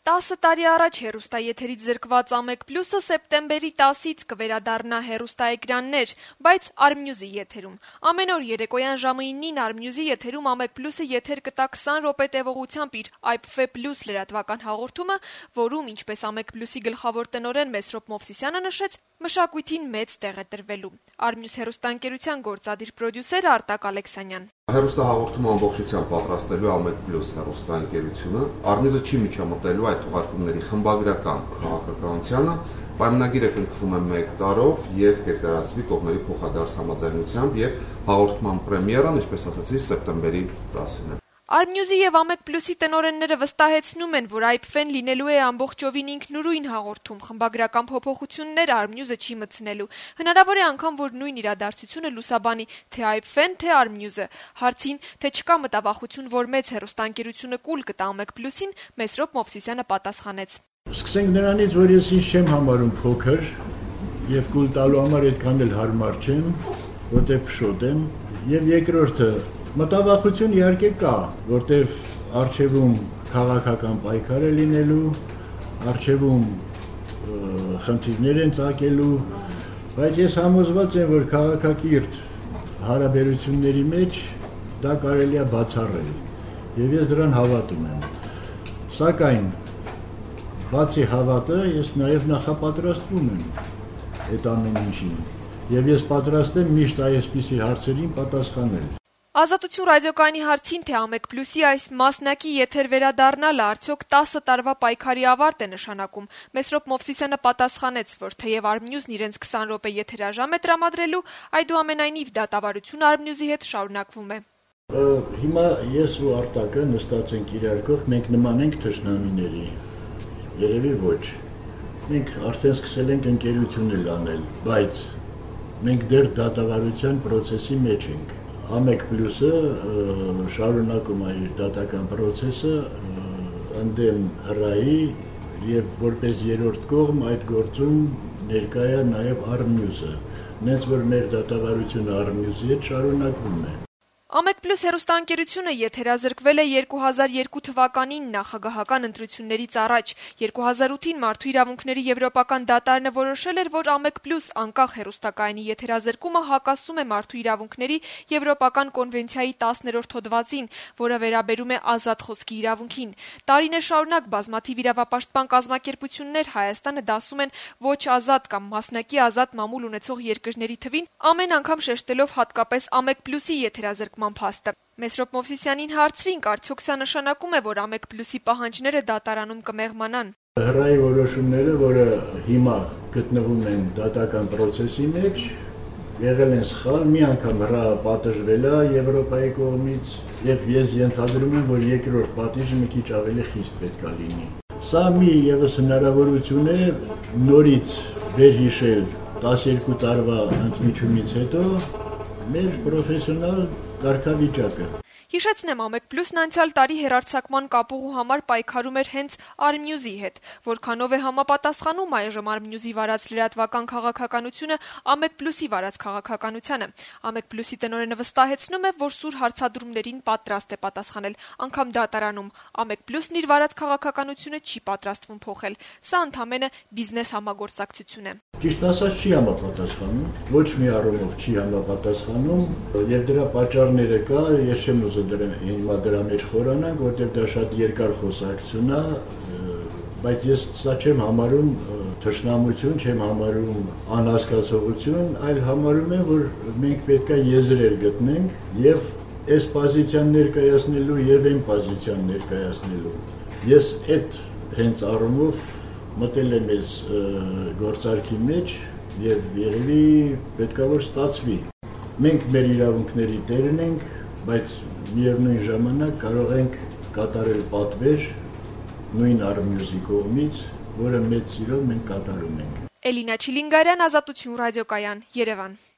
10 տարի առաջ հեռուստաեթերից զրկված Ամեկ Պլյուսը սեպտեմբերի 10-ից կվերադառնա հեռուստաէկրաններ, բայց Արմնյուզի եթերում։ Ամեն օր երեկոյան ժամը 9-ին Արմնյուզի եթերում Ամեկ Պլյուսը եթեր կտա 20 րոպե տևողությամբ իր IPFE Plus լրատվական հաղորդումը, որում, ինչպես Ամեկ Պլյուսի գլխավոր տնօրեն Մեսրոպ Մովսիսյանը նշեց, մշակույթին մեծ տեղ է տրվելու։ Արմնյուզ հեռուստաընկերության գործադիր պրոդյուսեր Արտակ Ալեքսանյան. Հեռուստահաղորդումը ամբողջությամբ պատրաստելու Ամեկ Պլյուս հեռուստաընկերությունը Արմնյուզը չի միջամտելու այդ թողարկումների խմբագրական քաղաքականությանը, պայմանագիրը կնքվում է 1 տարով եւ կերկարացվի կողմերի փոխադարձ համաձայնությամբ եւ հաղորդման պրեմիերան, ինչպես ասացի, սեպտեմբերի 10-ին է։ Արմնյուզի եւ Ամեկ Պլյուսի տնօրենները վստահեցնում են, որ IPFE-ն լինելու է ամբողջովին ինքնուրույն հաղորդում, խմբագրական փոփոխություններ Արմնյուզը չի մտցնելու։ Հնարավոր է անգամ, որ նույն իրադարձությունը լուսաբանի թե IPFE-ն, թե Արմնյուզը։ Հարցին, թե չկա մտավախություն, որ մեծ հեռուստաընկերությունը կուլ կտա Ամեկ Պլյուսին, Մեսրոպ Մովսիսյանը պատասխանեց. Սկսենք նրանից, որ ես ինձ չեմ համարում փոքր եւ կուլ տալու համար այդքան էլ հարմար չեմ, որտեղ փշոտ եմ, եւ երկրորդը մտավախություն իհարկե կա, որտեղ արխիվում քաղաքական պայքար է լինելու, արխիվում խնդիրներ են ծագելու, բայց ես համոզված եմ, որ քաղաքակիրթ հարաբերությունների մեջ դա կարելի է բացառել, եւ ես դրան հավատում եմ։ Սակայն բացի հավատը, ես նաեւ նախապատրաստվում եմ այդ ամեն ինչին, եւ ես պատրաստ եմ միշտ այսպիսի հարցերին պատասխանել։ Ազատություն ռադիոկայանի հարցին, թե Ամեկ Պլյուսի այս մասնակի եթեր վերադառնալը արդյոք 10 տարվա պայքարի ավարտ է նշանակում, Մեսրոպ Մովսիսյանը պատասխանեց, որ թեև Արմնյուզն իրենց 20 րոպե եթերաժամ է տրամադրելու, այդուամենայնիվ դատավարությունը Արմնյուզի հետ շարունակվում է։ Հիմա ես ու Արտակը նստած ենք իրար կողք, մենք նման ենք թշնամիների։ Երևի ոչ։ Մենք արդեն սկսել ենք ընկերություններ անել, բայց մենք դեռ դատավարության process-ի մեջ ենք։ Ամեկ Պլյուսը շարունակում է իր դատական process-ը ընդդեմ ՀՌԱ-ի եւ որպես երրորդ կողմ այդ գործում ներկա է նաեւ Արմնյուզը, նենց որ մեր դատավարությունը Արմնյուզի հետ շարունակվում է։ Ամեկ Պլյուս հեռուստաընկերությունը եթերազրկվել է 2002 թվականին նախագահական ընտրություններից առաջ։ 2008-ին Մարդու իրավունքների եվրոպական դատարանը որոշել էր, որ Ամեկ Պլյուս անկախ հեռուստակայանի եթերազրկումը հակասում է Մարդու իրավունքների եվրոպական կոնվենցիայի 10-րդ հոդվածին, որը վերաբերում է ազատ խոսքի իրավունքին։ Տարիներ շարունակ բազմաթիվ իրավապաշտպան կազմակերպություններ Հայաստանը դասում են ոչ ազատ կամ մասնակի ազատ մամուլ ունեցող երկրների թվին, ամեն անգամ շեշտելով հատկապես Ամեկ Պլյուսի եթերազրկման փաստը։ Մեսրոպ Մովսիսյանին հարցրինք, արդյոք սա նշանակում է, որ Ամեկ Պլյուսի պահանջները դատարանում կմեղմանան։ ՀՌԱ-ի որոշումները, որը հիմա գտնվում են դատական process-ի մեջ, եղել են սխալ, մի անգամ ՀՌԱ-ը պատժվել է Եվրոպայի կողմից, եւ ես ենթադրում եմ, որ երկրորդ պատիժը մի քիչ ավելի խիստ պետք է լինի։ Սա մի եւս հնարավորություն է նորից վերհիշել 12 տարվա ընդմիջումից հետո մեր պրոֆեսիոնալ կարգավիճակը։ Հիշեցնեմ, Ամեկ Պլյուսն անցյալ տարի հեռարձակման կապուղու համար պայքարում էր հենց Արմնյուզի հետ, որքանով է համապատասխանում այժմ Արմնյուզի վարած լրատվական քաղաքականությունը Ամեկ Պլյուսի վարած քաղաքականությանը։ Ամեկ Պլյուսի տնօրենը վստահեցնում է, որ սուր հարցադրումներին պատրաստ է պատասխանել, անգամ դատարանում։ Ամեկ Պլյուսն իր վարած քաղաքականությունը չի պատրաստվում փոխել։ Սա ընդամենը բիզնես համագործակցություն է։ Ճիշտ ասած չի համապատասխանում, ոչ մի առումով չի համապատասխանում, եւ դրա պատճառները կա, ես չեմ ուզում դրա մեջ խորանանք, որտեղ դա շատ երկար խոսակցություն է, բայց ես սա չեմ համարում թշնամություն, չեմ համարում անհասկացողություն, այլ համարում եմ, որ մենք պետք է եզրեր գտնենք եւ այս պոզիցիան ներկայացնելու եւ այն պոզիցիան ներկայացնելու։ Ես այդ հենց առումով մտել եմ այս գործարքի մեջ եւ երևի պետքա որ ստացվի։ Մենք մեր իրավունքների տերն ենք, բայց միևնույն ժամանակ կարող ենք կատարել պատվեր նույն Արմնյուզի կողմից, որը մեծ սիրով մենք կատարում ենք։ Էլինա Չիլինգարյան, Ազատություն ռադիոկայան, Երևան։